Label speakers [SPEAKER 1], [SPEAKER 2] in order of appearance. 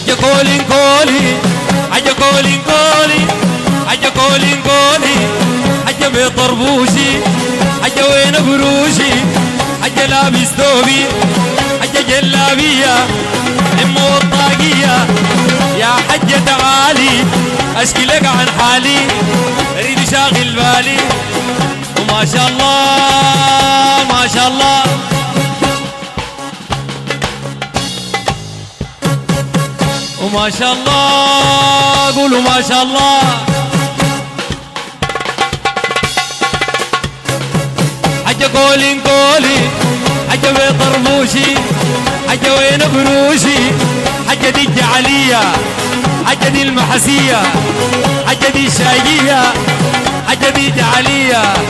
[SPEAKER 1] حجة كولين كولي حجة كولين كولي حجة كولين كولي حجة بطربوشي حجة وين قروشي حجة لابس ثوبي حجة جلابية ام الطاقية يا حجة تعالي اشكي لك عن حالي اريد شاغل بالي وما شاء الله ما شاء الله وما شاء الله قولوا ما شاء الله حجة كولين كولي حجة بطربوشي حجة وين قروشي حجة دي الجعلية حجة دي المحسية حجة دي الشايقية حجة دي جعلية